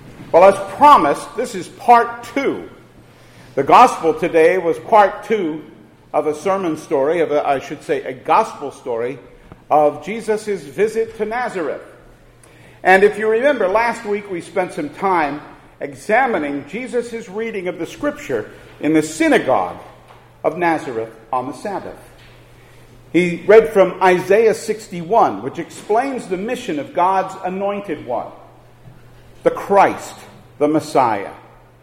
Well, as promised, this is part 2. The gospel today was part 2 of a sermon story, a gospel story of Jesus' visit to Nazareth. And if you remember, last week we spent some time examining Jesus' reading of the scripture in the synagogue of Nazareth on the Sabbath. He read from Isaiah 61, which explains the mission of God's anointed one, the Christ, the Messiah.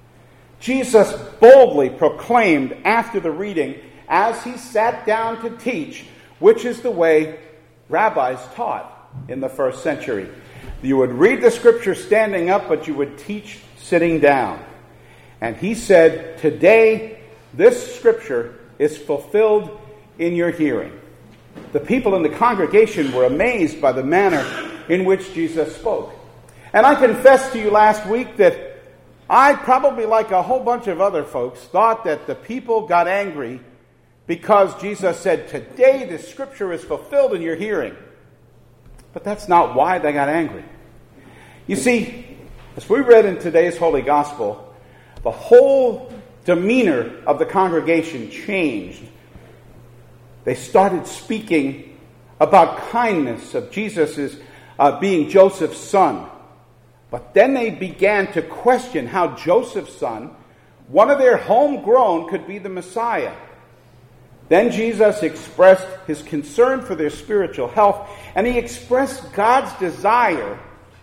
Jesus boldly proclaimed after the reading, as he sat down to teach, which is the way rabbis taught in the first century. You would read the scripture standing up, but you would teach sitting down. And he said, "Today this scripture is fulfilled in your hearing." The people in the congregation were amazed by the manner in which Jesus spoke. And I confessed to you last week that I, probably like a whole bunch of other folks, thought that the people got angry because Jesus said, "Today this scripture is fulfilled in your hearing." But that's not why they got angry. You see, as we read in today's Holy Gospel, the whole demeanor of the congregation changed. They started speaking about kindness of Jesus' being Joseph's son. But then they began to question how Joseph's son, one of their homegrown, could be the Messiah. Then Jesus expressed his concern for their spiritual health, and he expressed God's desire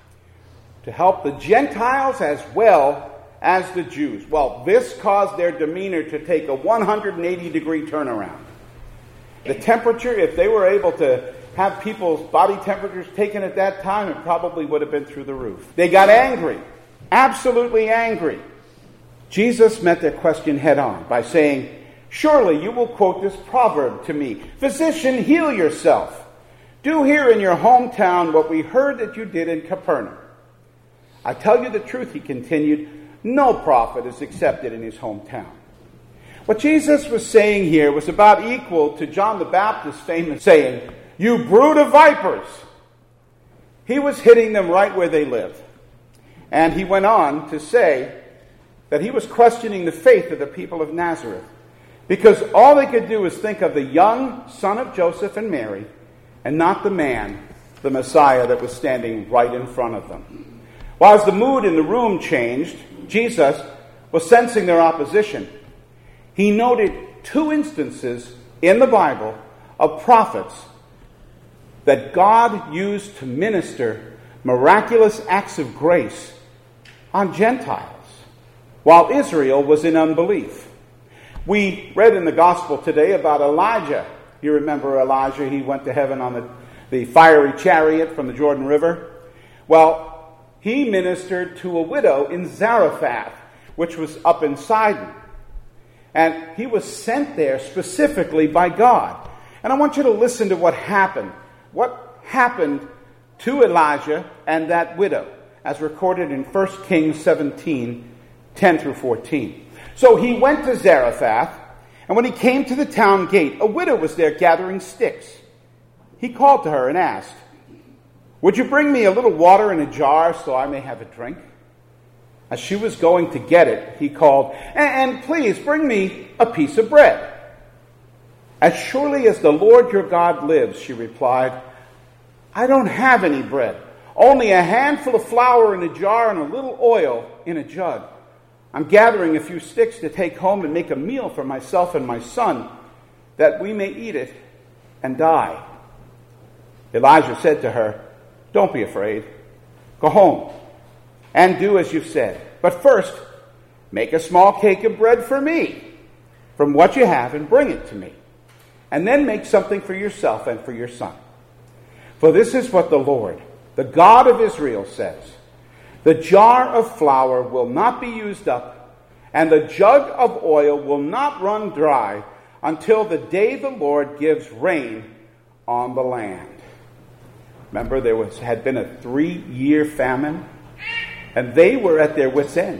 to help the Gentiles as well as the Jews. Well, this caused their demeanor to take a 180-degree turnaround. The temperature, if they were able to have people's body temperatures taken at that time, it probably would have been through the roof. They got angry, absolutely angry. Jesus met their question head on by saying, "Surely you will quote this proverb to me, 'Physician, heal yourself. Do here in your hometown what we heard that you did in Capernaum.' I tell you the truth," he continued, "no prophet is accepted in his hometown." What Jesus was saying here was about equal to John the Baptist's famous saying, "You brood of vipers." He was hitting them right where they lived. And he went on to say that he was questioning the faith of the people of Nazareth, because all they could do was think of the young son of Joseph and Mary, and not the man, the Messiah, that was standing right in front of them. While as the mood in the room changed, Jesus was sensing their opposition. He noted 2 instances in the Bible of prophets that God used to minister miraculous acts of grace on Gentiles, while Israel was in unbelief. We read in the gospel today about Elijah. You remember Elijah, he went to heaven on the fiery chariot from the Jordan River. Well, he ministered to a widow in Zarephath, which was up in Sidon. And he was sent there specifically by God. And I want you to listen to what happened. What happened to Elijah and that widow, as recorded in 1 Kings 17, 10 through 14. So he went to Zarephath, and when he came to the town gate, a widow was there gathering sticks. He called to her and asked, "Would you bring me a little water in a jar so I may have a drink?" As she was going to get it, he called, and please bring me a piece of bread." "As surely as the Lord your God lives," she replied, "I don't have any bread, only a handful of flour in a jar and a little oil in a jug. I'm gathering a few sticks to take home and make a meal for myself and my son, that we may eat it and die." Elijah said to her, "Don't be afraid. Go home and do as you've said. But first, make a small cake of bread for me from what you have and bring it to me. And then make something for yourself and for your son. For this is what the Lord, the God of Israel, says. The jar of flour will not be used up, and the jug of oil will not run dry until the day the Lord gives rain on the land." Remember, there had been a 3-year famine, and they were at their wits' end.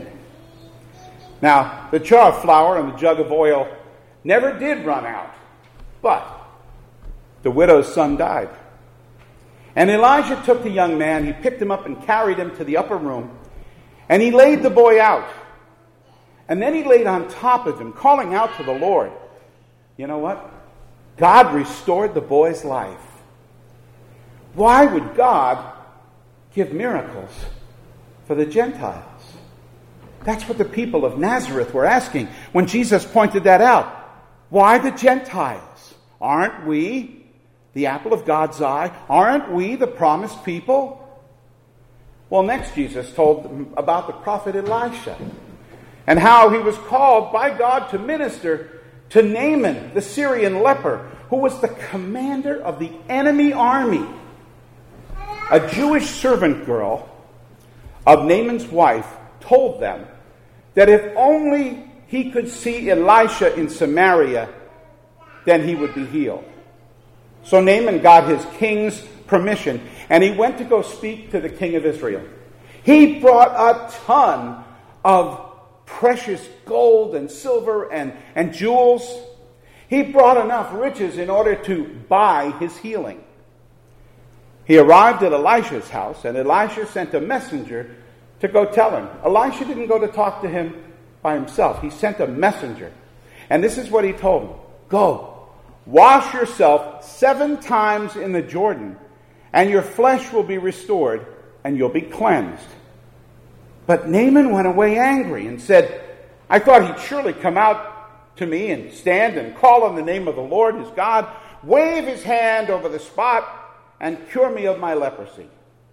Now, the jar of flour and the jug of oil never did run out, but the widow's son died. And Elijah took the young man, he picked him up and carried him to the upper room, And he laid the boy out. And then he laid on top of him, calling out to the Lord. You know what? God restored the boy's life. Why would God give miracles for the Gentiles? That's what the people of Nazareth were asking when Jesus pointed that out. Why the Gentiles? Aren't we the apple of God's eye? Aren't we the promised people? Well, next Jesus told them about the prophet Elisha and how he was called by God to minister to Naaman, the Syrian leper, who was the commander of the enemy army. A Jewish servant girl of Naaman's wife told them that if only he could see Elisha in Samaria, then he would be healed. So Naaman got his king's permission, and he went to go speak to the king of Israel. He brought a ton of precious gold and silver and jewels. He brought enough riches in order to buy his healing. He arrived at Elisha's house, and Elisha sent a messenger to go tell him. Elisha didn't go to talk to him by himself. He sent a messenger. And this is what he told him. Go, wash yourself 7 times in the Jordan, and your flesh will be restored, and you'll be cleansed. But Naaman went away angry and said, I thought he'd surely come out to me and stand and call on the name of the Lord his God, wave his hand over the spot, and cure me of my leprosy.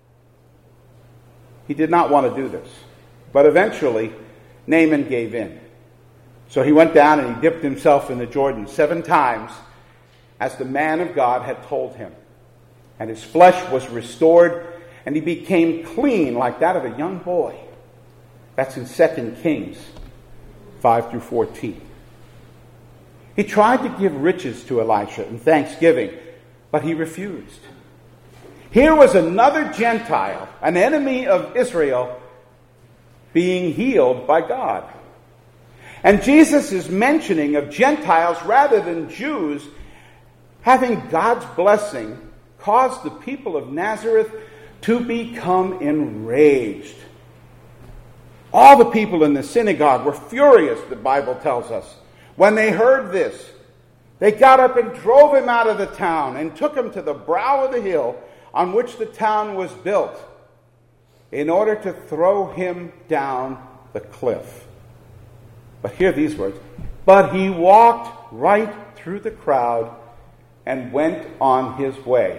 He did not want to do this. But eventually, Naaman gave in. So he went down and he dipped himself in the Jordan 7 times, as the man of God had told him. And his flesh was restored, and he became clean like that of a young boy. That's in 2 Kings 5 through 14. He tried to give riches to Elisha in thanksgiving, but he refused. Here was another Gentile, an enemy of Israel, being healed by God. And Jesus' mentioning of Gentiles rather than Jews having God's blessing caused the people of Nazareth to become enraged. All the people in the synagogue were furious, the Bible tells us. When they heard this, they got up and drove him out of the town and took him to the brow of the hill on which the town was built, in order to throw him down the cliff. But hear these words. But he walked right through the crowd and went on his way.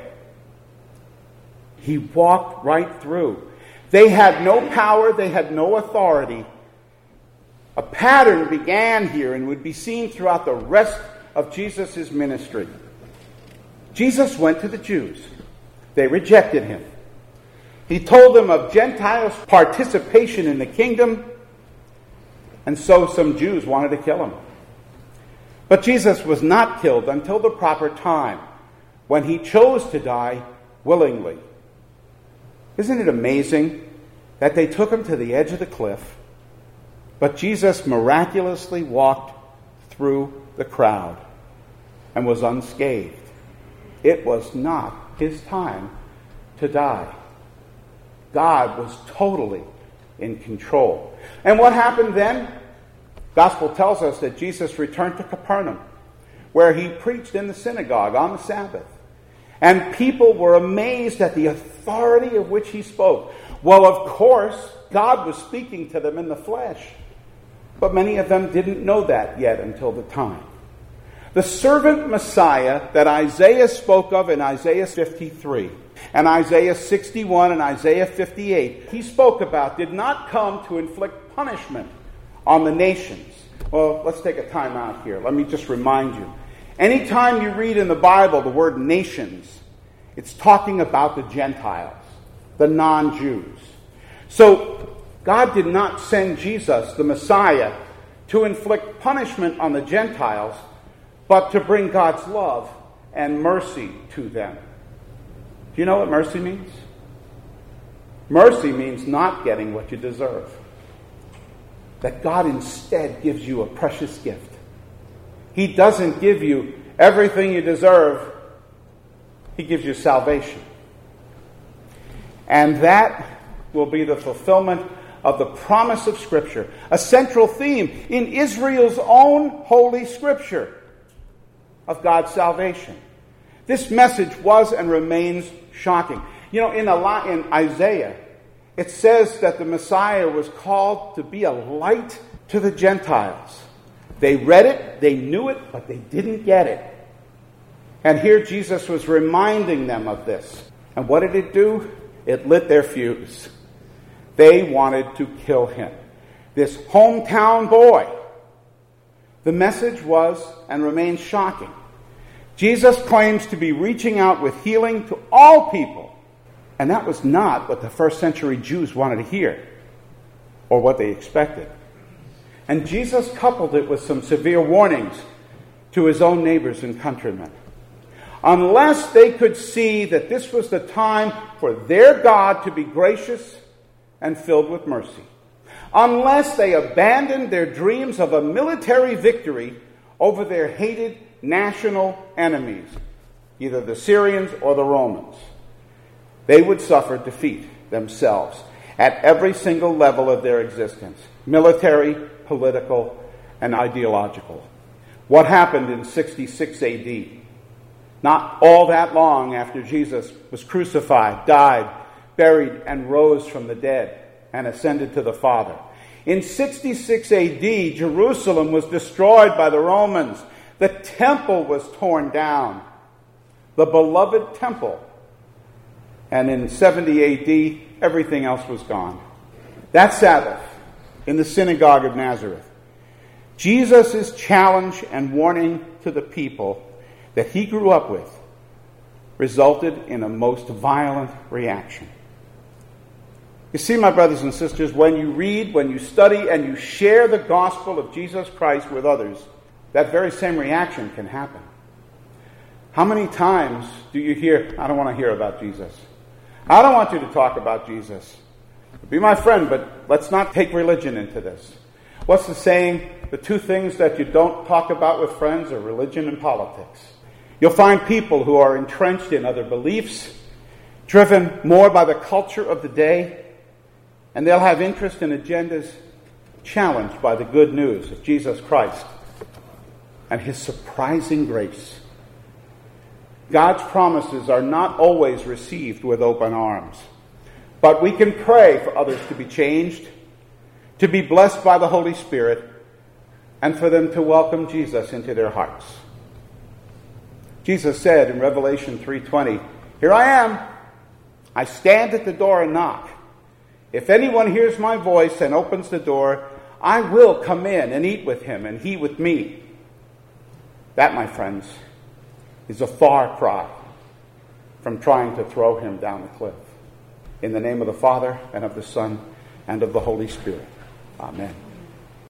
He walked right through. They had no power, they had no authority. A pattern began here and would be seen throughout the rest of Jesus' ministry. Jesus went to the Jews. They rejected him. He told them of Gentiles' participation in the kingdom, and so some Jews wanted to kill him. But Jesus was not killed until the proper time, when he chose to die willingly. Isn't it amazing that they took him to the edge of the cliff, but Jesus miraculously walked through the crowd and was unscathed? It was not his time to die. God was totally in control. And what happened then? Gospel tells us that Jesus returned to Capernaum, where he preached in the synagogue on the Sabbath. And people were amazed at the authority of which he spoke. Well, of course, God was speaking to them in the flesh. But many of them didn't know that yet until the time. The servant Messiah that Isaiah spoke of in Isaiah 53 and Isaiah 61 and Isaiah 58, he spoke about, did not come to inflict punishment on the nations. Well, let's take a time out here. Let me just remind you. Anytime you read in the Bible the word nations, it's talking about the Gentiles, the non-Jews. So God did not send Jesus, the Messiah, to inflict punishment on the Gentiles, but to bring God's love and mercy to them. Do you know what mercy means? Mercy means not getting what you deserve. That God instead gives you a precious gift. He doesn't give you everything you deserve. He gives you salvation. And that will be the fulfillment of the promise of Scripture, a central theme in Israel's own holy Scripture of God's salvation. This message was and remains shocking. You know, in Isaiah, it says that the Messiah was called to be a light to the Gentiles. They read it, they knew it, but they didn't get it. And here Jesus was reminding them of this. And what did it do? It lit their fuse. They wanted to kill him. This hometown boy. The message was and remains shocking. Jesus claims to be reaching out with healing to all people. And that was not what the first century Jews wanted to hear or what they expected. And Jesus coupled it with some severe warnings to his own neighbors and countrymen. Unless they could see that this was the time for their God to be gracious and filled with mercy. Unless they abandoned their dreams of a military victory over their hated national enemies, either the Syrians or the Romans, they would suffer defeat themselves at every single level of their existence, military, political, and ideological. What happened in 66 AD? Not all that long after Jesus was crucified, died, buried, and rose from the dead and ascended to the Father. In 66 AD, Jerusalem was destroyed by the Romans. The temple was torn down, the beloved temple. And in 70 AD, everything else was gone. That Sabbath, in the synagogue of Nazareth, Jesus' challenge and warning to the people that he grew up with resulted in a most violent reaction. You see, my brothers and sisters, when you read, when you study, and you share the gospel of Jesus Christ with others, that very same reaction can happen. How many times do you hear, I don't want to hear about Jesus. I don't want you to talk about Jesus. Be my friend, but let's not take religion into this. What's the saying? The two things that you don't talk about with friends are religion and politics. You'll find people who are entrenched in other beliefs, driven more by the culture of the day, and they'll have interest in agendas challenged by the good news of Jesus Christ and his surprising grace. God's promises are not always received with open arms, but we can pray for others to be changed, to be blessed by the Holy Spirit, and for them to welcome Jesus into their hearts. Jesus said in Revelation 3:20, "Here I am. I stand at the door and knock. If anyone hears my voice and opens the door, I will come in and eat with him and he with me." That, my friends, is a far cry from trying to throw him down the cliff. In the name of the Father, and of the Son, and of the Holy Spirit. Amen.